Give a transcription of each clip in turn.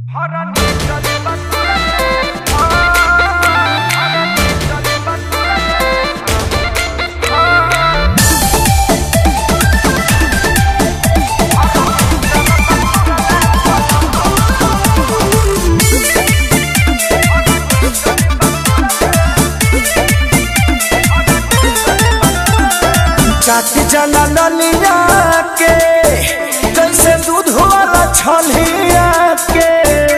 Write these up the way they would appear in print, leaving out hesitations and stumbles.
चाट जना नलिया के जैसे दूध वाला छलिया के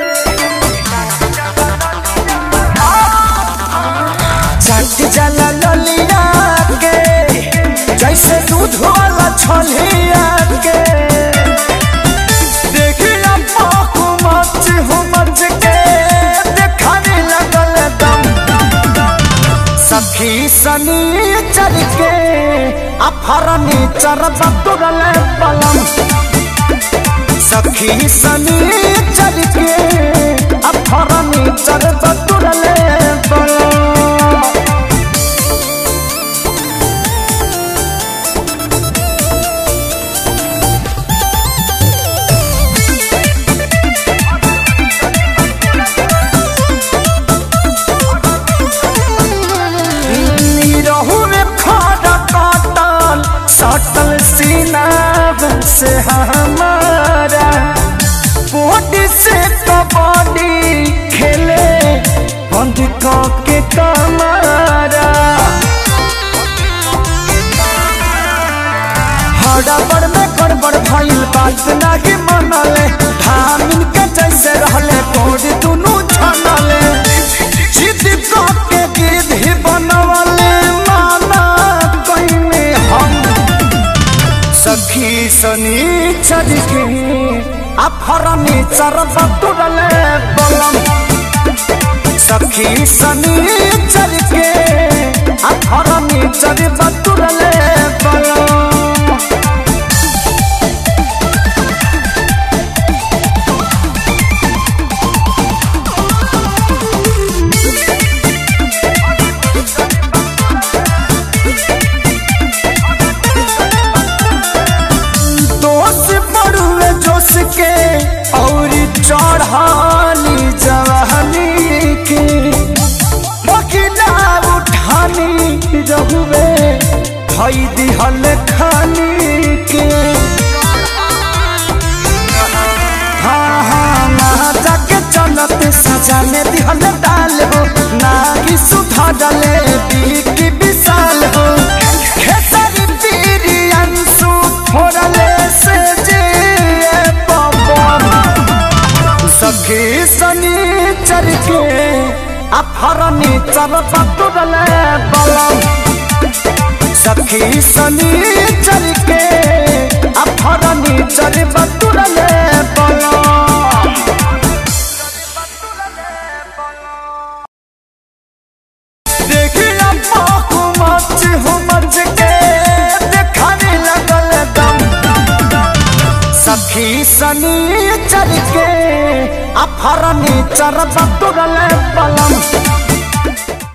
चाट जना नलिया के जैसे दूध वाला छलिया के देखिया पाकू मच हो मच के देखाने लगल दम सखी सनी चल के अफरनी चरब तुरले बलम सखी सनी चल के अफरनी चरब तुरले बलम सटल सीना से हमारा बॉडी से कबड्डी खेले बंद के कमारा हड़बड़ में गड़बड़ भइल बात नहीं मनले धामिन के जैसे रहले बॉडी दोनों छनले जिद के गिद्ध ही बनवले माना कइने हम सखी सनी चल के अफरनी चरब तुरले बलम सखी सनी चल के अफरनी चरब तुरले बलम के और चढ़ानी जवानी के बकिला उठानी रहुए धई दिहल खानी के हाँ हाँ ना जाके चलत सजा में दिहल डाल हो ना ही सुधा डाले बीकी विशाल हो खेसारी पीरी अंशु फोड़ले से सखी सनी चल के अफरनी चरब तुरले बलम सखी सनी चल के अफरनी चरब तुरले बलम देखिया पाकू मच हो मच के देखाने लगल दम सखी सनी चल के अफरनी चरब तुरले बलम